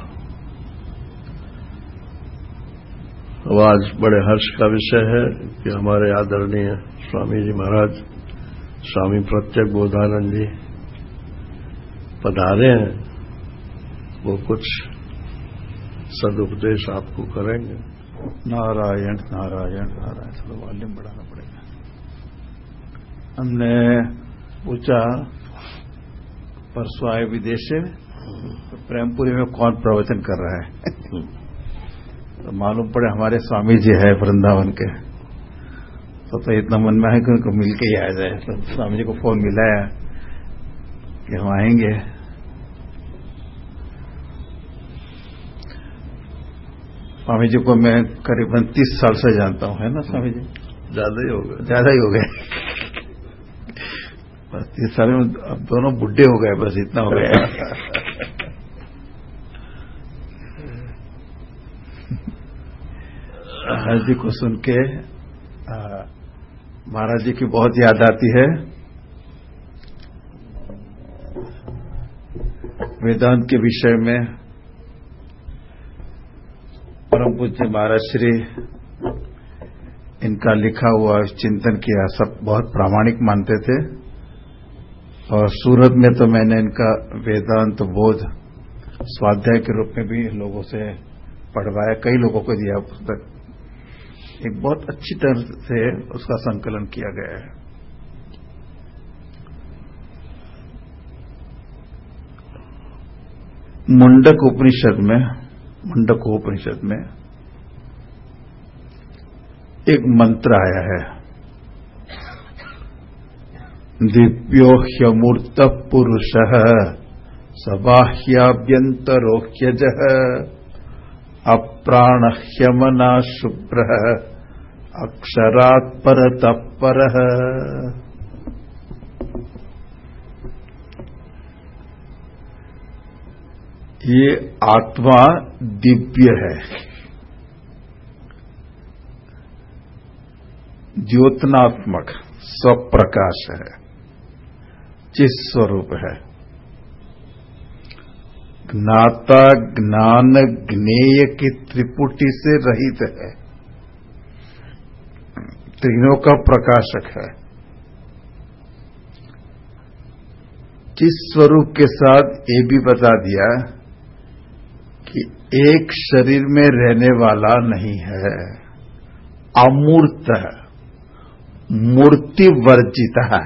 अब आज बड़े हर्ष का विषय है कि हमारे आदरणीय स्वामी जी महाराज स्वामी प्रत्यक बोधानंद जी पधारे हैं। वो कुछ सदुपदेश आपको करेंगे। नारायण नारायण नारायण। थोड़ा वॉल्यूम बढ़ाना पड़ेगा। हमने पूछा परसों आए विदेश से तो प्रेमपुरी में कौन प्रवचन कर रहा है तो मालूम पड़े हमारे स्वामी जी है वृंदावन के। तो इतना मन में है कि उनको मिल के ही आ जाए। तो स्वामी जी को फोन मिलाया कि हम आएंगे। स्वामी जी को मैं करीबन 30 साल से जानता हूं, है ना स्वामी जी? ज्यादा ही हो गए। ज्यादा ही हो गए। बस 30 साल में अब दोनों बुढ़े हो गए, बस इतना हो गया। महाराज जी को सुन के महाराज जी की बहुत याद आती है। वेदांत के विषय में परम पूज्य महाराज श्री इनका लिखा हुआ चिंतन किया, सब बहुत प्रामाणिक मानते थे। और सूरत में तो मैंने इनका वेदांत बोध स्वाध्याय के रूप में भी लोगों से पढ़वाया, कई लोगों को दिया पुस्तक। एक बहुत अच्छी तरह से उसका संकलन किया गया है। मुंडक उपनिषद में एक मंत्र आया है, दिव्यो ह्यमूर्त पुरुषः सबाह्याभ्यन्तरोह्यजः अप्राणह्यमना शुभ्रः अक्षरात् परतः परः। ये आत्मा दिव्य है, ज्योतनात्मक स्वप्रकाश है, चित स्वरूप है, ज्ञाता ज्ञान ज्ञेय की त्रिपुटी से रहित है, तीनों का प्रकाशक है। चित स्वरूप के साथ ये भी बता दिया कि एक शरीर में रहने वाला नहीं है, अमूर्त है, मूर्ति वर्जित है,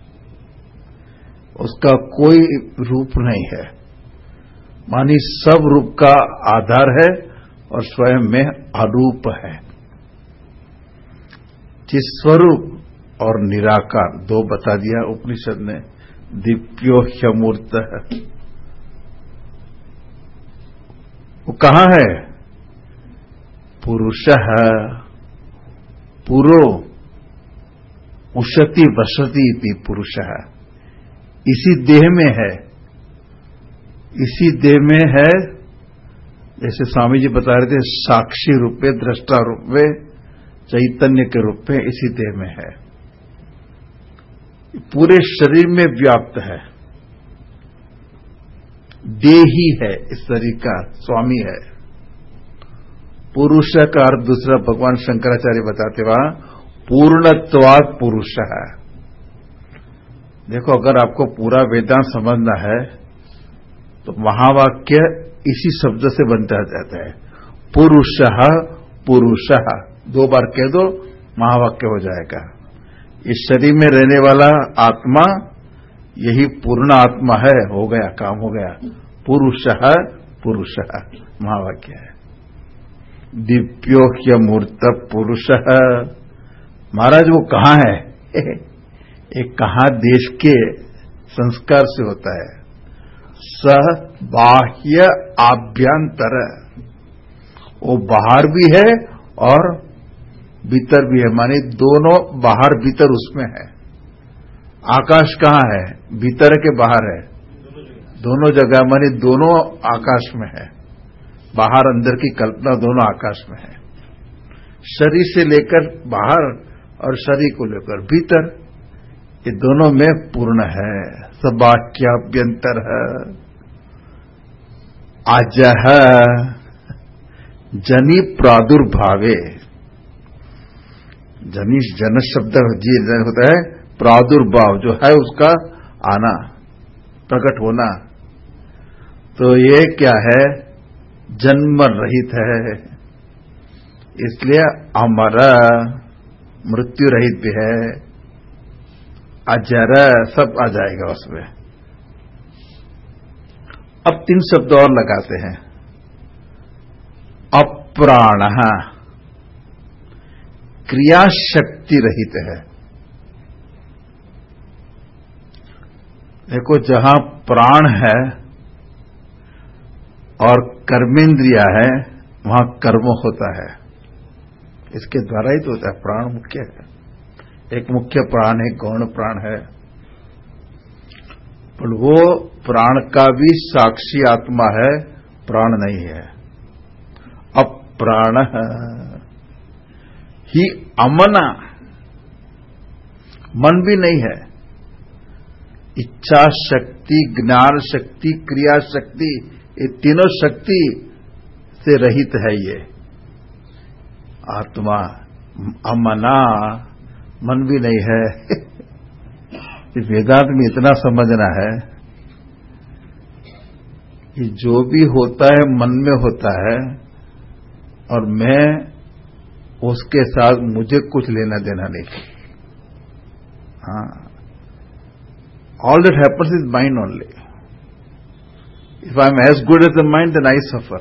उसका कोई रूप नहीं है। मानी सब रूप का आधार है और स्वयं में अरूप है। चित स्वरूप और निराकार दो बता दिया उपनिषद ने। दिव्यो ह्यमूर्त है, वो कहां है? पुरुषः पुरो उशति वसति इति पुरुषः, इसी देह में है, इसी देह में है। जैसे स्वामी जी बता रहे थे, साक्षी रूप में, दृष्टा रूप में, चैतन्य के रूप में इसी देह में है, पूरे शरीर में व्याप्त है, देही है, इस शरीर का स्वामी है। पुरुष का अर्थ दूसरा भगवान शंकराचार्य बताते वहां पूर्णत्वात् पुरुष है। देखो, अगर आपको पूरा वेदांत समझना है तो महावाक्य इसी शब्द से बनता जाता है। पुरुषः पुरुषः, 2 बार कह दो महावाक्य हो जाएगा। इस शरीर में रहने वाला आत्मा यही पूर्ण आत्मा है, हो गया, काम हो गया। पुरुषः पुरुषः महावाक्य है। दिव्यो ह्यमूर्त पुरुषः, महाराज वो कहां है? एक कहां देश के संस्कार से होता है। स बाह्य आभ्यंतर, वो बाहर भी है और भीतर भी है, माने दोनों बाहर भीतर उसमें है। आकाश कहां है? भीतर है कि बाहर है? दोनों जगह, माने दोनों आकाश में है। बाहर अंदर की कल्पना दोनों आकाश में है। शरीर से लेकर बाहर और शरीर को लेकर भीतर, ये दोनों में पूर्ण है। सबाक्याभ्यंतर है। अजह जनि प्रादुर्भावे, जनि जन शब्द जी होता है, प्रादुर्भाव जो है उसका आना, प्रकट होना। तो ये क्या है? जन्म रहित है, इसलिए अमर, मृत्यु रहित भी है। अजर सब आ जाएगा उसमें। अब 3 शब्द और लगाते हैं। अप्राण, क्रिया शक्ति रहित है। देखो, जहां प्राण है और कर्मेंद्रिया है, वहां कर्म होता है। इसके द्वारा ही तो होता है। प्राण मुख्य है, एक मुख्य प्राण है, गौण प्राण है, पर वो प्राण का भी साक्षी आत्मा है, प्राण नहीं है। अप्राण ही अमना, मन भी नहीं है। इच्छा शक्ति, ज्ञान शक्ति, क्रिया शक्ति, ये तीनों शक्ति से रहित है ये आत्मा। अमना, मन भी नहीं है। इस वेदांत में इतना समझना है कि जो भी होता है मन में होता है, और मैं उसके साथ मुझे कुछ लेना देना नहीं। हाँ, all that happens is mind only. If I am as good as the mind, then I suffer.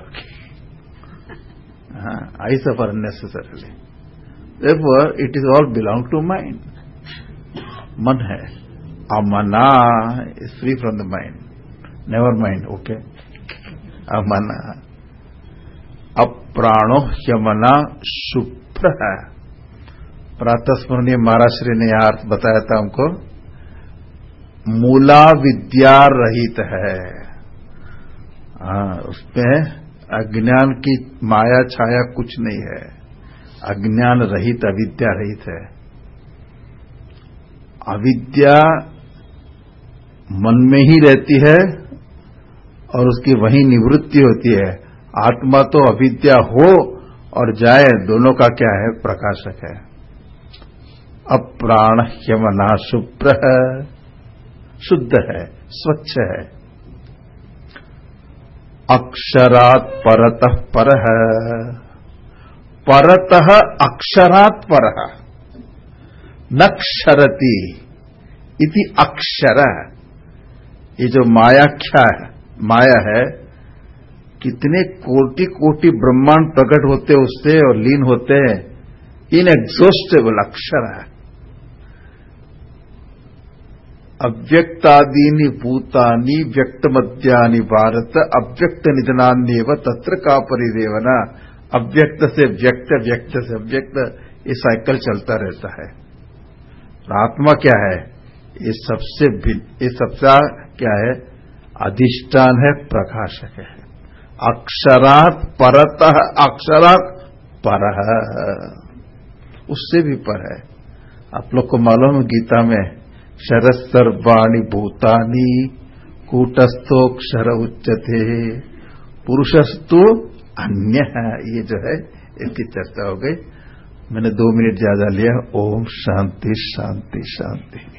I suffer unnecessarily. Therefore, it is all belong to mind. मन है। अमना is free from the mind. Never mind, okay? अमना। अप्राणो ह्यमना शुभ्र है। प्रातस्मरणीय महाराज श्री ने यह अर्थ बताया था हमको। मूला विद्या रहित है। उसमें अज्ञान की माया छाया कुछ नहीं है। अज्ञान रहित, अविद्या रहित है। अविद्या मन में ही रहती है और उसकी वही निवृत्ति होती है। आत्मा तो अविद्या हो और जाए, दोनों का क्या है? प्रकाशक है। अप्राण ह्यमना शुभ्र है, शुद्ध है, स्वच्छ है। अक्षरात् परतः परः, परतः अक्षरात् परः, न क्षरति इति अक्षर। ये जो माया है, कितने कोटि कोटि ब्रह्मांड प्रकट होते उससे और लीन होते हैं। इनएग्जॉस्टेबल अक्षर है। अव्यक्तादीनि भूतानि व्यक्त मध्यानि भारत अव्यक्त निधनान्येव तत्र का परिदेवना। अव्यक्त से व्यक्त, व्यक्त से अव्यक्त, ये साइकिल चलता रहता है। आत्मा क्या है? ये सबसे भिन्न, ये सबसे क्या है? अधिष्ठान है, प्रकाशक है। अक्षरात् परतः, अक्षरात् परः, उससे भी पर है। आप लोग को मालूम है गीता में शरः सर्वाणि भूतानि कूटस्थोक्षर उच्यते पुरुषस्तु अन्य। ये जो है इसकी चर्चा हो गई। मैंने 2 मिनट ज्यादा लिया। ओम शांति शांति शांति।